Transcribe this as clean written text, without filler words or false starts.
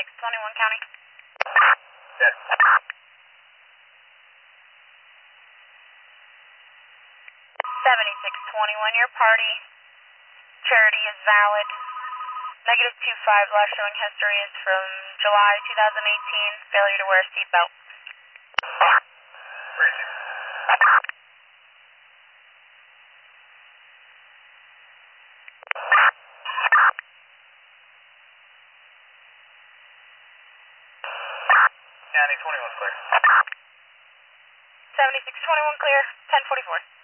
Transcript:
7621 County. Yes. 7621, your party charity is valid. Negative 25, last showing history is from July 2018, failure to wear a seatbelt. Appreciate it. County 21 clear. 7621 clear, 1044.